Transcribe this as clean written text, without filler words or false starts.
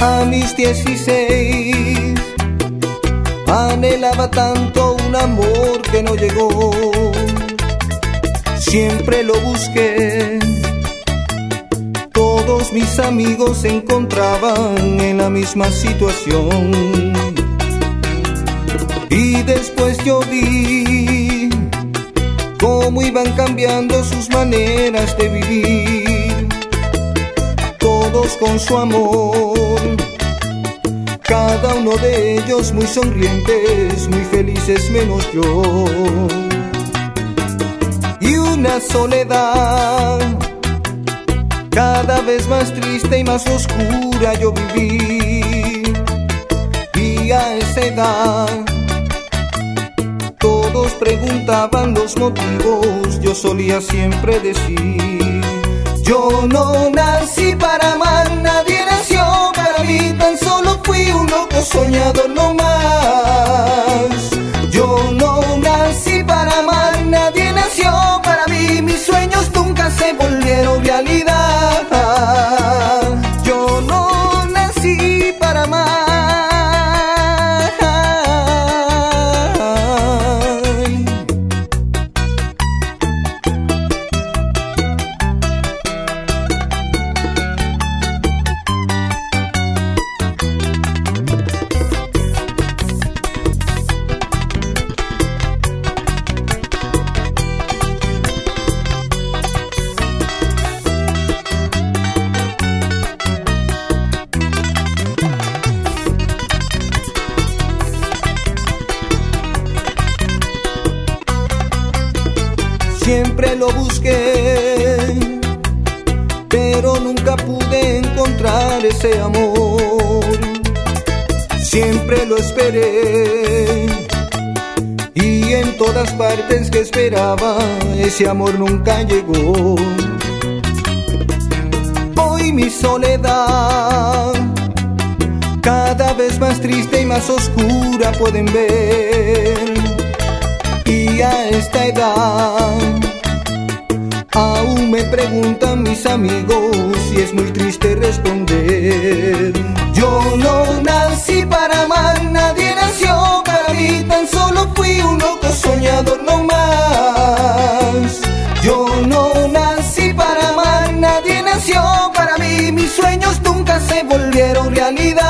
A mis 16 anhelaba tanto un amor que no llegó. Siempre lo busqué, todos mis amigos se encontraban en la misma situación. Y después yo vi cómo iban cambiando sus maneras de vivir, todos con su amor, cada uno de ellos muy sonrientes, muy felices menos yo. Y una soledad cada vez más triste y más oscura yo viví. Y a esa edad todos preguntaban los motivos, yo solía siempre decir: yo no nací para amar, nadie nació para mí, tan solo fui un loco soñador no más. Yo no nací para amar, nadie nació para mí, mis sueños nunca se volvieron realidad. Yo no nací para amar. Siempre lo busqué, pero nunca pude encontrar ese amor. Siempre lo esperé, y en todas partes que esperaba, ese amor nunca llegó. Hoy mi soledad, cada vez más triste y más oscura pueden ver. Y a esta edad aún me preguntan mis amigos y es muy triste responder: yo no nací para amar, nadie nació para mí, tan solo fui un loco soñador no más. Yo no nací para amar, nadie nació para mí, mis sueños nunca se volvieron realidad.